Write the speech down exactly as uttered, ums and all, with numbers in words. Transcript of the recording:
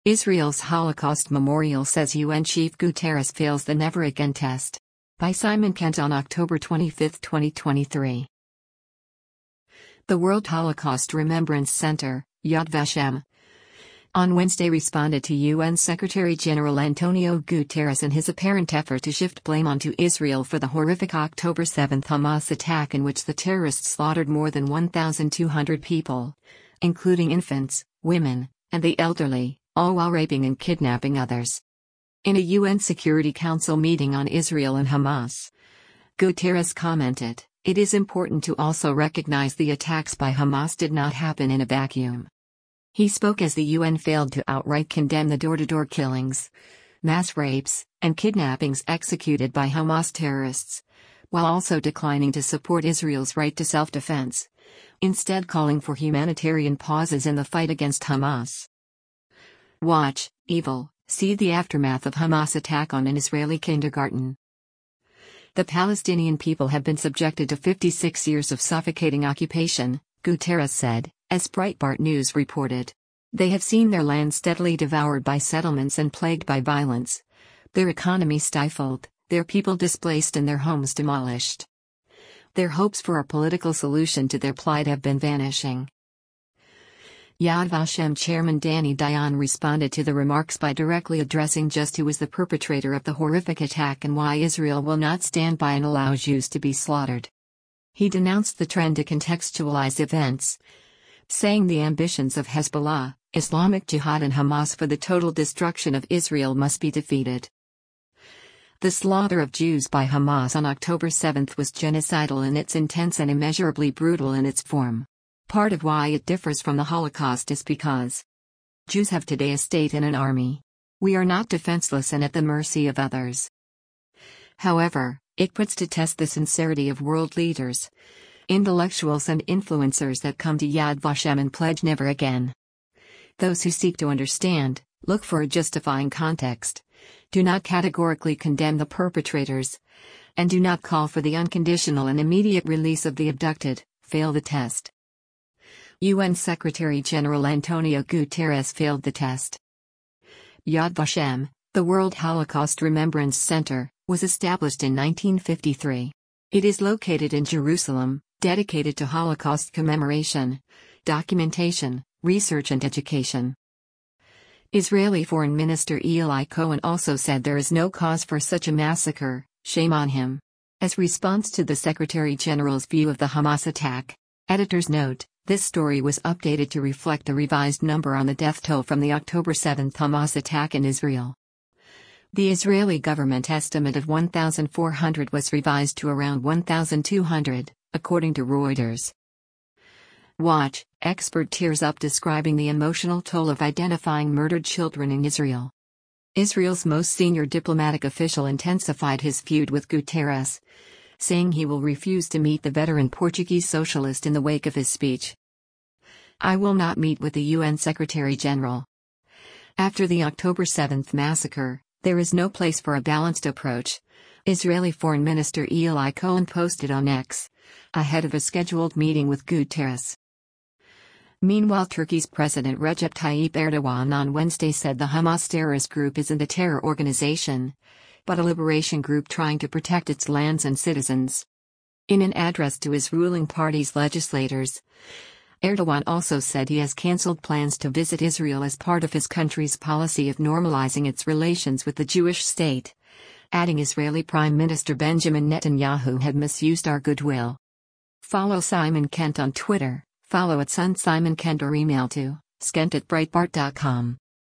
Israel's Holocaust Memorial says U N Chief Guterres fails the Never Again test. By Simon Kent on October twenty-fifth, twenty twenty-three. The World Holocaust Remembrance Center, Yad Vashem, on Wednesday responded to U N Secretary-General Antonio Guterres in his apparent effort to shift blame onto Israel for the horrific October seventh Hamas attack in which the terrorists slaughtered more than one thousand two hundred people, including infants, women, and the elderly, all while raping and kidnapping others. In a U N Security Council meeting on Israel and Hamas, Guterres commented, "It is important to also recognize the attacks by Hamas did not happen in a vacuum." He spoke as the U N failed to outright condemn the door-to-door killings, mass rapes, and kidnappings executed by Hamas terrorists, while also declining to support Israel's right to self-defense, instead calling for humanitarian pauses in the fight against Hamas. Watch, Evil, see the aftermath of Hamas attack on an Israeli kindergarten. The Palestinian people have been subjected to fifty-six years of suffocating occupation, Guterres said, as Breitbart News reported. They have seen their land steadily devoured by settlements and plagued by violence, their economy stifled, their people displaced and their homes demolished. Their hopes for a political solution to their plight have been vanishing. Yad Vashem chairman Danny Dayan responded to the remarks by directly addressing just who was the perpetrator of the horrific attack and why Israel will not stand by and allow Jews to be slaughtered. He denounced the trend to contextualize events, saying the ambitions of Hezbollah, Islamic Jihad and Hamas for the total destruction of Israel must be defeated. The slaughter of Jews by Hamas on October seventh was genocidal in its intents and immeasurably brutal in its form. Part of why it differs from the Holocaust is because Jews have today a state and an army. We are not defenseless and at the mercy of others. However, it puts to test the sincerity of world leaders, intellectuals and influencers that come to Yad Vashem and pledge never again. Those who seek to understand, look for a justifying context, do not categorically condemn the perpetrators, and do not call for the unconditional and immediate release of the abducted, fail the test. U N Secretary-General Antonio Guterres failed the test. Yad Vashem, the World Holocaust Remembrance Center, was established in nineteen fifty-three. It is located in Jerusalem, dedicated to Holocaust commemoration, documentation, research and education. Israeli Foreign Minister Eli Cohen also said there is no cause for such a massacre, shame on him. As response to the Secretary-General's view of the Hamas attack, editor's note, this story was updated to reflect the revised number on the death toll from the October seventh Hamas attack in Israel. The Israeli government estimate of one thousand four hundred was revised to around one thousand two hundred, according to Reuters. Watch, expert tears up describing the emotional toll of identifying murdered children in Israel. Israel's most senior diplomatic official intensified his feud with Guterres, saying he will refuse to meet the veteran Portuguese socialist in the wake of his speech. I will not meet with the U N Secretary-General. After the October seventh massacre, there is no place for a balanced approach, Israeli Foreign Minister Eli Cohen posted on X, ahead of a scheduled meeting with Guterres. Meanwhile, Turkey's President Recep Tayyip Erdogan on Wednesday said the Hamas terrorist group isn't a terror organization, but a liberation group trying to protect its lands and citizens. In an address to his ruling party's legislators, Erdogan also said he has cancelled plans to visit Israel as part of his country's policy of normalizing its relations with the Jewish state, adding Israeli Prime Minister Benjamin Netanyahu had misused our goodwill. Follow Simon Kent on Twitter, follow at Sun Simon Kent or email to skent at breitbart dot com.